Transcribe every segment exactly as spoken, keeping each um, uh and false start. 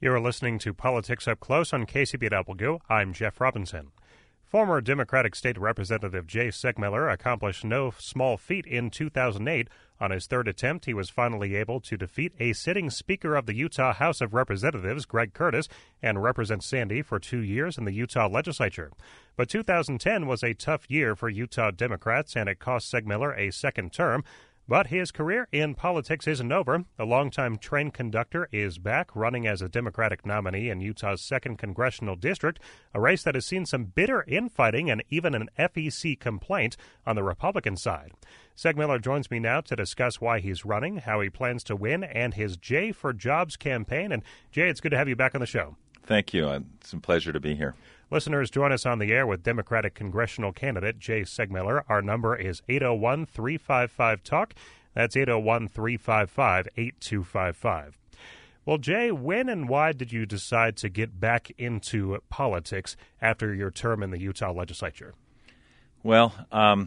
You're listening to Politics Up Close on K C B W. I'm Jeff Robinson. Former Democratic State Representative Jay Segmiller accomplished no small feat in two thousand eight. On his third attempt, he was finally able to defeat a sitting Speaker of the Utah House of Representatives, Greg Curtis, and represent Sandy for two years in the Utah legislature. But two thousand ten was a tough year for Utah Democrats, and it cost Segmiller a second term. But his career in politics isn't over. The longtime train conductor is back, running as a Democratic nominee in Utah's second congressional district, a race that has seen some bitter infighting and even an F E C complaint on the Republican side. Segmiller joins me now to discuss why he's running, how he plans to win, and his Jay for Jobs campaign. And Jay, it's good to have you back on the show. Thank you. It's a pleasure to be here. Listeners, join us on the air with Democratic congressional candidate Jay Segmiller. Our number is eight oh one, three five five, talk. That's eight oh one, three five five, eight two five five. Well, Jay, when and why did you decide to get back into politics after your term in the Utah legislature? Well, um,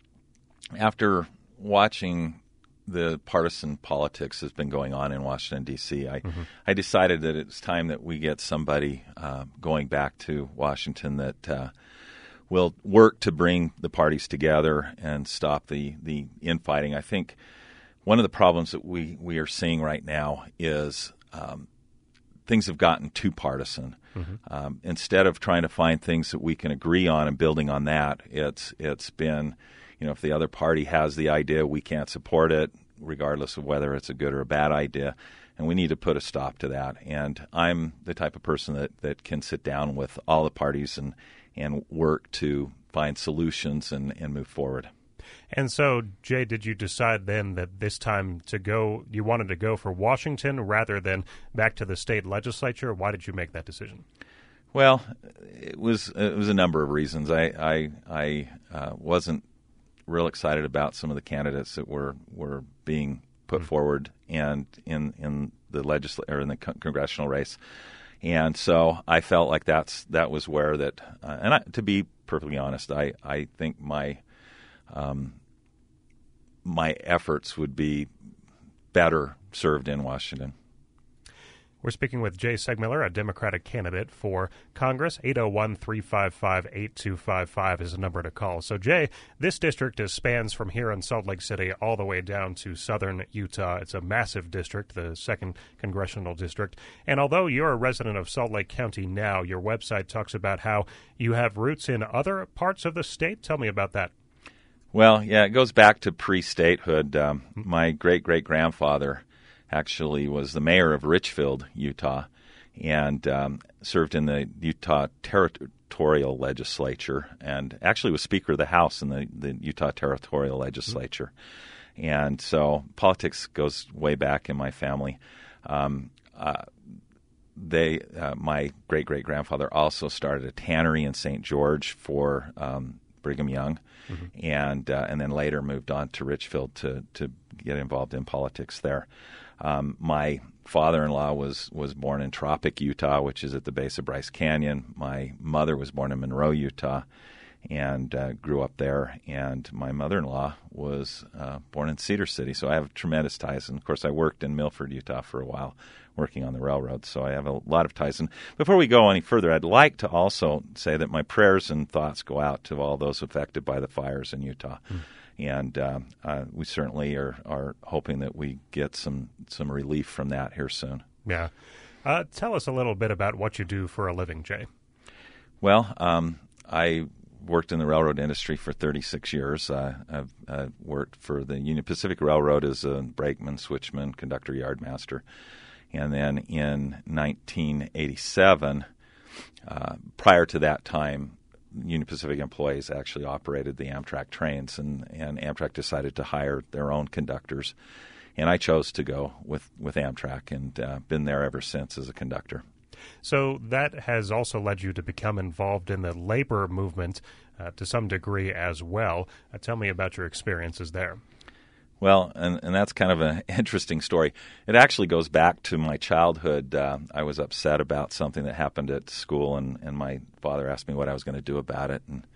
after watching the partisan politics that's been going on in Washington, D C, I, mm-hmm. I decided that it's time that we get somebody uh, going back to Washington that uh, will work to bring the parties together and stop the, the infighting. I think one of the problems that we, we are seeing right now is um, things have gotten too partisan. Mm-hmm. Um, instead of trying to find things that we can agree on and building on that, it's it's been, you know, if the other party has the idea, we can't support it, regardless of whether it's a good or a bad idea, and we need to put a stop to that. And I'm the type of person that, that can sit down with all the parties and, and work to find solutions and, and move forward. And so, Jay, did you decide then that this time to go, you wanted to go for Washington rather than back to the state legislature? Why did you make that decision? Well, it was it was a number of reasons. I I, I uh, wasn't real excited about some of the candidates that were, were being put mm-hmm. forward and in in the legisl- or in the con- congressional race, and so I felt like that's that was where that. Uh, and I, to be perfectly honest, I I think my um, my efforts would be better served in Washington. We're speaking with Jay Segmiller, a Democratic candidate for Congress. eight oh one, three five five, eight two five five is the number to call. So, Jay, this district is, spans from here in Salt Lake City all the way down to southern Utah. It's a massive district, the second congressional district. And although you're a resident of Salt Lake County now, your website talks about how you have roots in other parts of the state. Tell me about that. Well, yeah, it goes back to pre-statehood. Um, my great-great-grandfather actually was the mayor of Richfield, Utah, and um, served in the Utah Territorial Legislature and actually was Speaker of the House in the, the Utah Territorial Legislature. Mm-hmm. And so politics goes way back in my family. Um, uh, they, uh, my great-great-grandfather also started a tannery in Saint George for um, Brigham Young, mm-hmm. and uh, and then later moved on to Richfield to, to get involved in politics there. Um, my father-in-law was, was born in Tropic, Utah, which is at the base of Bryce Canyon. My mother was born in Monroe, Utah, and uh, grew up there. And my mother-in-law was uh, born in Cedar City, so I have tremendous ties. And, of course, I worked in Milford, Utah for a while, working on the railroad, so I have a lot of ties. And before we go any further, I'd like to also say that my prayers and thoughts go out to all those affected by the fires in Utah. Mm. And uh, uh, we certainly are, are hoping that we get some, some relief from that here soon. Yeah. Uh, tell us a little bit about what you do for a living, Jay. Well, um, I worked in the railroad industry for thirty-six years. Uh, I've uh, worked for the Union Pacific Railroad as a brakeman, switchman, conductor, yardmaster. And then in nineteen eighty-seven, uh, prior to that time, Union Pacific employees actually operated the Amtrak trains, and, and Amtrak decided to hire their own conductors. And I chose to go with, with Amtrak and uh, been there ever since as a conductor. So that has also led you to become involved in the labor movement uh, to some degree as well. Uh, tell me about your experiences there. Well, and, and that's kind of an interesting story. It actually goes back to my childhood. Uh, I was upset about something that happened at school, and, and my father asked me what I was going to do about it. And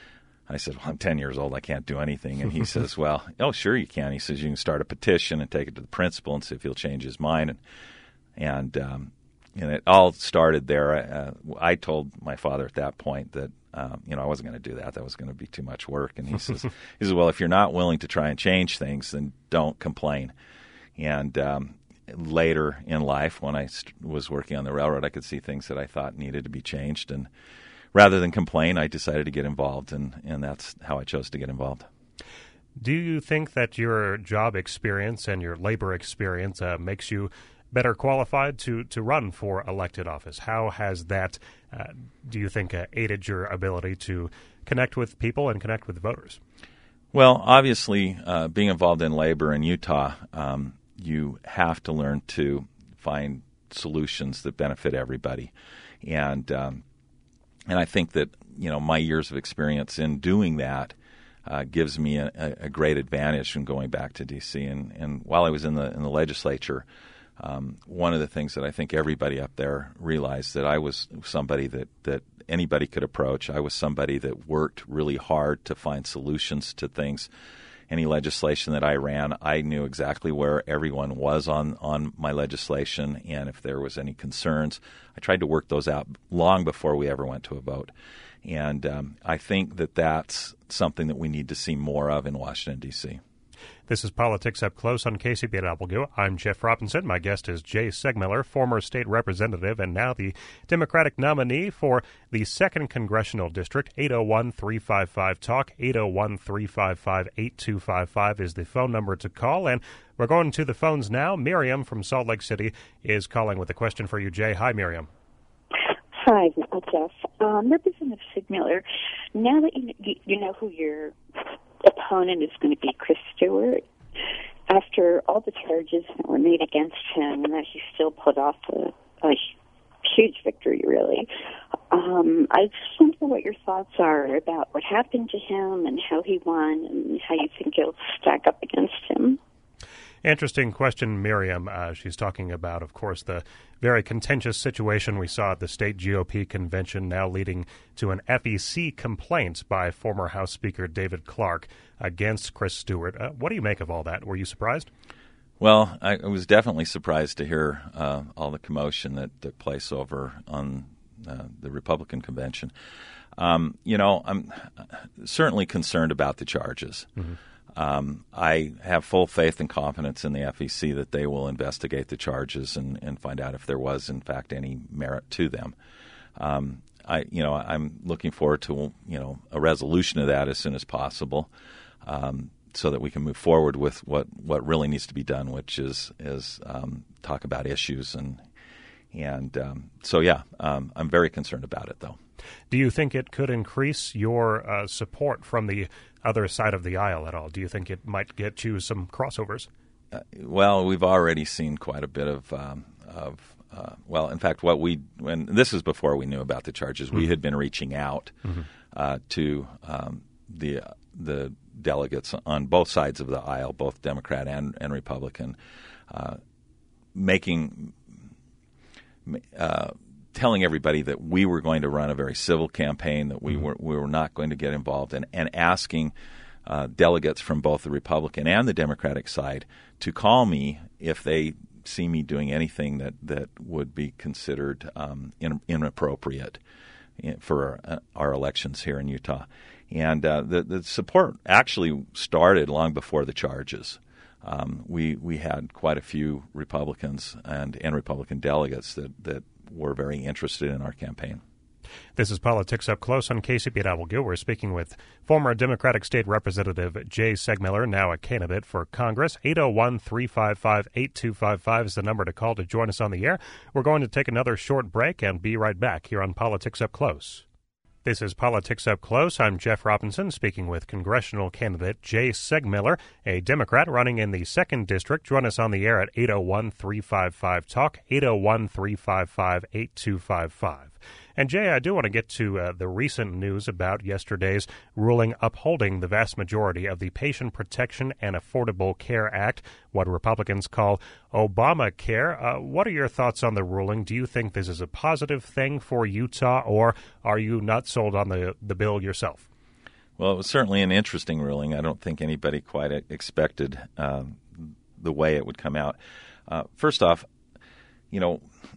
I said, well, I'm ten years old. I can't do anything. And he says, well, oh, sure you can. He says, you can start a petition and take it to the principal and see if he'll change his mind. And, and um, and it all started there. Uh, I told my father at that point that um, you know I wasn't going to do that. That was going to be too much work. And he says, he says, well, if you're not willing to try and change things, then don't complain. And um, later in life, when I st- was working on the railroad, I could see things that I thought needed to be changed. And rather than complain, I decided to get involved, and, and that's how I chose to get involved. Do you think that your job experience and your labor experience uh, makes you better qualified to, to run for elected office? How has that, uh, do you think, uh, aided your ability to connect with people and connect with voters? Well, obviously, uh, being involved in labor in Utah, um, you have to learn to find solutions that benefit everybody. And um, and I think that, you know, my years of experience in doing that uh, gives me a, a great advantage in going back to D C. And, and while I was in the in the legislature, um, one of the things that I think everybody up there realized that I was somebody that, that anybody could approach. I was somebody that worked really hard to find solutions to things. Any legislation that I ran, I knew exactly where everyone was on, on my legislation, and if there was any concerns, I tried to work those out long before we ever went to a vote. And um, I think that that's something that we need to see more of in Washington, D C. This is Politics Up Close on K C B W. I'm Jeff Robinson. My guest is Jay Segmiller, former state representative and now the Democratic nominee for the second Congressional District. eight oh one, three five five, talk. eight oh one, three five five, eight two five five is the phone number to call. And we're going to the phones now. Miriam from Salt Lake City is calling with a question for you, Jay. Hi, Miriam. Hi, Jeff. Um, Representative Segmiller, now that you, you know who your opponent is going to be, Chris Stewart, after all the charges that were made against him and that he still put off a, a huge victory, really, um, I just wonder what your thoughts are about what happened to him and how he won and how you think he'll stack up against him. Interesting question, Miriam. Uh, she's talking about, of course, the very contentious situation we saw at the state G O P convention, now leading to an F E C complaint by former House Speaker David Clark against Chris Stewart. Uh, what do you make of all that? Were you surprised? Well, I was definitely surprised to hear uh, all the commotion that took place over on uh, the Republican convention. Um, you know, I'm certainly concerned about the charges. Mm-hmm. Um, I have full faith and confidence in the F E C that they will investigate the charges and, and find out if there was, in fact, any merit to them. Um, I, you know, I'm looking forward to, you know, a resolution of that as soon as possible, um, so that we can move forward with what, what really needs to be done, which is is um, talk about issues and and um, so yeah, um, I'm very concerned about it, though. Do you think it could increase your uh, support from the other side of the aisle at all? Do you think it might get you some crossovers? Uh, well, we've already seen quite a bit of, um, of uh, well, in fact, what we, when this is before we knew about the charges, mm-hmm. we had been reaching out mm-hmm. uh, to um, the uh, the delegates on both sides of the aisle, both Democrat and, and Republican, uh, making uh, telling everybody that we were going to run a very civil campaign, that we mm-hmm. were we were not going to get involved, and, and asking uh, delegates from both the Republican and the Democratic side to call me if they see me doing anything that, that would be considered um, in, inappropriate for our, our elections here in Utah. And uh, the, the support actually started long before the charges. Um, we we had quite a few Republicans and, and Republican delegates that, that were very interested in our campaign. This is Politics Up Close on K C B W. We're speaking with former Democratic State Representative Jay Segmiller, now a candidate for Congress. eight oh one, three five five, eight two five five is the number to call to join us on the air. We're going to take another short break and be right back here on Politics Up Close. This is Politics Up Close. I'm Jeff Robinson, speaking with congressional candidate Jay Segmiller, a Democrat running in the second District. Join us on the air at eight oh one, three five five, talk, eight oh one, three five five, eight two five five. And, Jay, I do want to get to uh, the recent news about yesterday's ruling upholding the vast majority of the Patient Protection and Affordable Care Act, what Republicans call Obamacare. Uh, what are your thoughts on the ruling? Do you think this is a positive thing for Utah, or are you not sold on the, the bill yourself? Well, it was certainly an interesting ruling. I don't think anybody quite expected um, the way it would come out. Uh, first off, you know,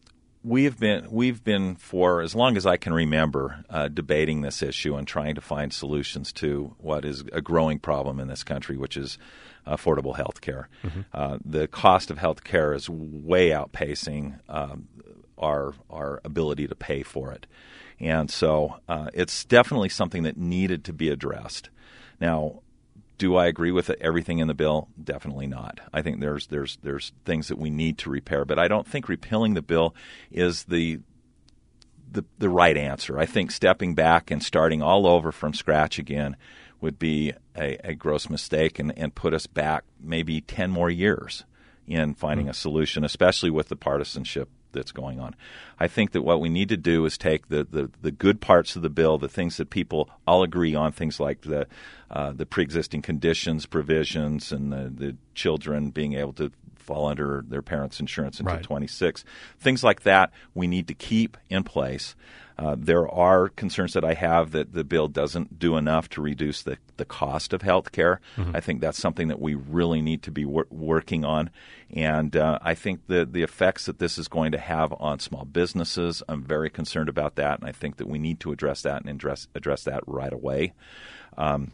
we've been we've been for as long as I can remember uh, debating this issue and trying to find solutions to what is a growing problem in this country, which is affordable health care. Mm-hmm. Uh, the cost of health care is way outpacing um, our our ability to pay for it, and so uh, it's definitely something that needed to be addressed. Now, do I agree with everything in the bill? Definitely not. I think there's there's there's things that we need to repair, but I don't think repealing the bill is the the the right answer. I think stepping back and starting all over from scratch again would be a, a gross mistake and, and put us back maybe ten more years in finding mm-hmm. a solution, especially with the partisanship that's going on. I think that what we need to do is take the, the, the good parts of the bill, the things that people all agree on, things like the uh, the pre-existing conditions provisions and the, the children being able to fall under their parents' insurance until right. twenty-six. Things like that we need to keep in place. Uh, there are concerns that I have that the bill doesn't do enough to reduce the, the cost of health care. Mm-hmm. I think that's something that we really need to be wor- working on. And uh, I think the, the effects that this is going to have on small businesses, I'm very concerned about that, and I think that we need to address that and address, address that right away. Um,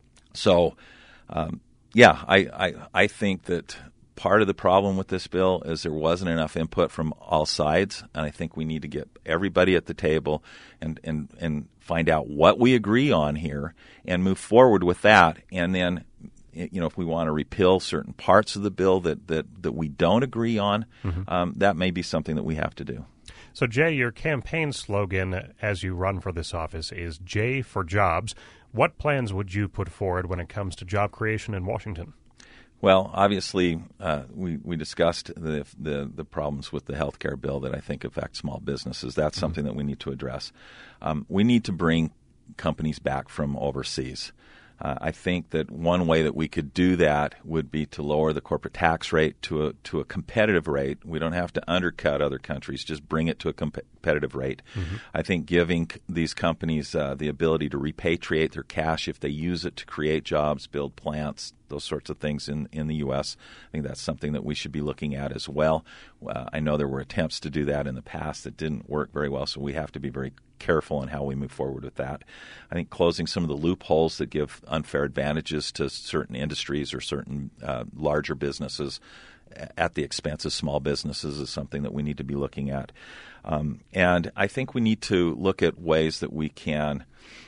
so, um, yeah, I, I, I think that part of the problem with this bill is there wasn't enough input from all sides, and I think we need to get everybody at the table and, and, and find out what we agree on here and move forward with that. And then, you know, if we want to repeal certain parts of the bill that, that, that we don't agree on, mm-hmm. um, that may be something that we have to do. So, Jay, your campaign slogan as you run for this office is J for Jobs. What plans would you put forward when it comes to job creation in Washington? Well, obviously, uh, we, we discussed the, the the problems with the health care bill that I think affect small businesses. That's mm-hmm. something that we need to address. Um, we need to bring companies back from overseas. Uh, I think that one way that we could do that would be to lower the corporate tax rate to a to a competitive rate. We don't have to undercut other countries; just bring it to a comp- competitive rate. Mm-hmm. I think giving these companies uh, the ability to repatriate their cash if they use it to create jobs, build plants, those sorts of things in, in the U S, I think that's something that we should be looking at as well. Uh, I know there were attempts to do that in the past that didn't work very well, so we have to be very careful in how we move forward with that. I think closing some of the loopholes that give unfair advantages to certain industries or certain uh, larger businesses at the expense of small businesses is something that we need to be looking at. Um, and I think we need to look at ways that we can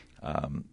um,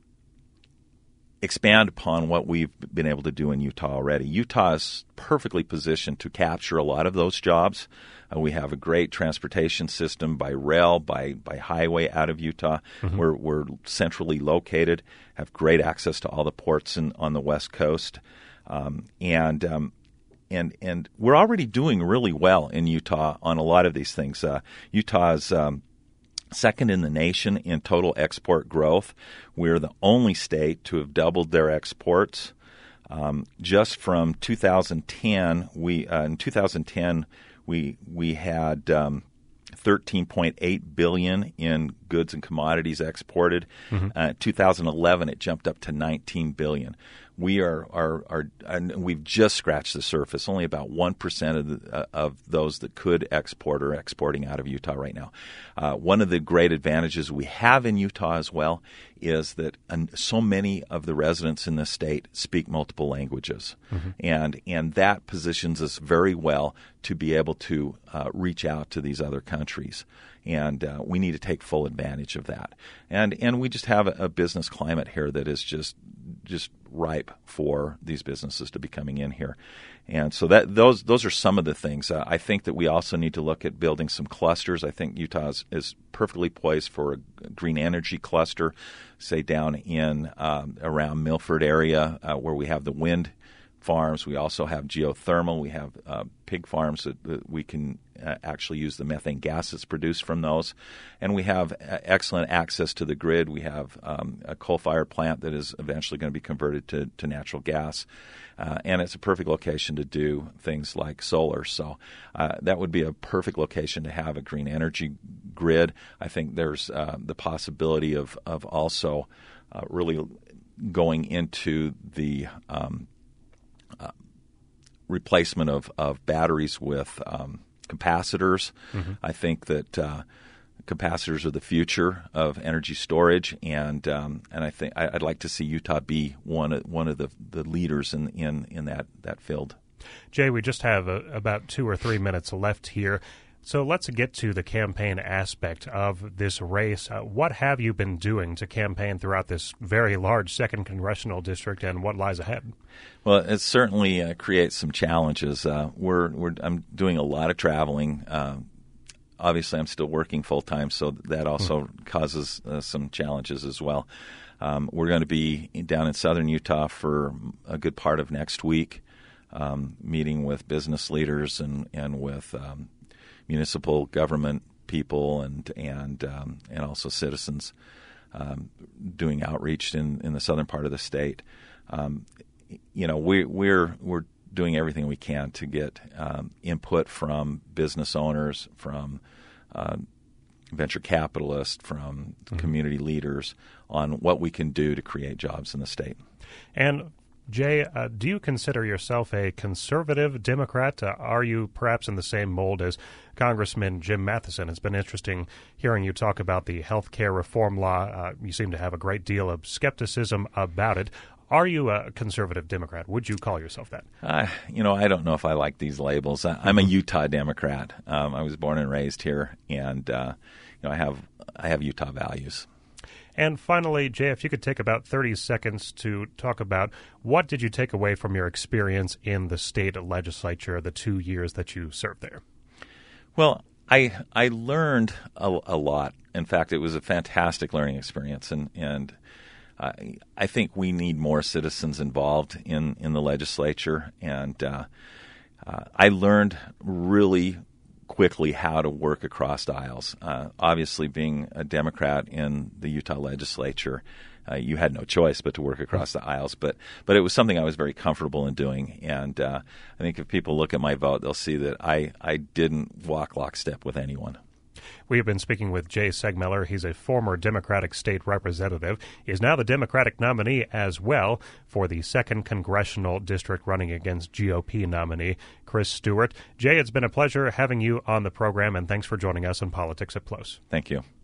expand upon what we've been able to do in Utah already. Utah is perfectly positioned to capture a lot of those jobs. Uh, we have a great transportation system by rail, by, by highway out of Utah. Mm-hmm. We're, we're centrally located, have great access to all the ports in, on the West Coast. Um, and um, and and we're already doing really well in Utah on a lot of these things. Uh, Utah is um, second in the nation in total export growth. We're the only state to have doubled their exports. Um, just from two thousand ten, we uh, in two thousand ten we we had um, thirteen point eight billion dollars in goods and commodities exported. Mm-hmm. Uh, two thousand eleven, it jumped up to nineteen billion dollars. We are, are, are and we've just scratched the surface. Only about one percent of the, uh, of those that could export are exporting out of Utah right now. Uh, one of the great advantages we have in Utah as well is that um, so many of the residents in this state speak multiple languages. Mm-hmm. And, and that positions us very well to be able to uh, reach out to these other countries. And uh, we need to take full advantage of that. And and we just have a, a business climate here that is just just ripe for these businesses to be coming in here. And so that those those are some of the things. Uh, I think that we also need to look at building some clusters. I think Utah is, is perfectly poised for a green energy cluster, say down in um, around Milford area uh, where we have the wind farms. We also have geothermal. We have uh, pig farms that, that we can uh, actually use the methane gas that's produced from those. And we have uh, excellent access to the grid. We have um, a coal-fired plant that is eventually going to be converted to, to natural gas. Uh, and it's a perfect location to do things like solar. So uh, that would be a perfect location to have a green energy grid. I think there's uh, the possibility of, of also uh, really going into the um, Uh, replacement of, of batteries with um, capacitors. Mm-hmm. I think that uh, capacitors are the future of energy storage, and um, and I think I'd like to see Utah be one of, one of the, the leaders in, in, in that, that field. Jay, we just have a, about two or three minutes left here. So let's get to the campaign aspect of this race. Uh, what have you been doing to campaign throughout this very large second congressional district, and what lies ahead? Well, it certainly uh, creates some challenges. Uh, we're, we're I'm doing a lot of traveling. Uh, obviously, I'm still working full time, so that also mm-hmm. causes uh, some challenges as well. Um, we're going to be down in southern Utah for a good part of next week, um, meeting with business leaders and and with um, municipal government people and and um, and also citizens, um, doing outreach in, in the southern part of the state. Um, you know, we, we're we're doing everything we can to get um, input from business owners, from uh, venture capitalists, from mm-hmm. community leaders on what we can do to create jobs in the state. And Jay, uh, do you consider yourself a conservative Democrat? Uh, are you perhaps in the same mold as Congressman Jim Matheson? It's been interesting hearing you talk about the health care reform law. Uh, you seem to have a great deal of skepticism about it. Are you a conservative Democrat? Would you call yourself that? Uh, you know, I don't know if I like these labels. I, I'm a Utah Democrat. Um, I was born and raised here, and uh, you know, I have I have Utah values. And finally, Jay, if you could take about thirty seconds to talk about what did you take away from your experience in the state legislature, the two years that you served there? Well, I I learned a, a lot. In fact, it was a fantastic learning experience, and and I, I think we need more citizens involved in, in the legislature. And uh, uh, I learned really quickly how to work across aisles. Uh, obviously, being a Democrat in the Utah legislature, uh, you had no choice but to work across the aisles. But but it was something I was very comfortable in doing. And uh, I think if people look at my vote, they'll see that I, I didn't walk lockstep with anyone. We have been speaking with Jay Segmeller. He's a former Democratic state representative. He is now the Democratic nominee as well for the second congressional district, running against G O P nominee Chris Stewart. Jay, it's been a pleasure having you on the program, and thanks for joining us on Politics Up Close. Thank you.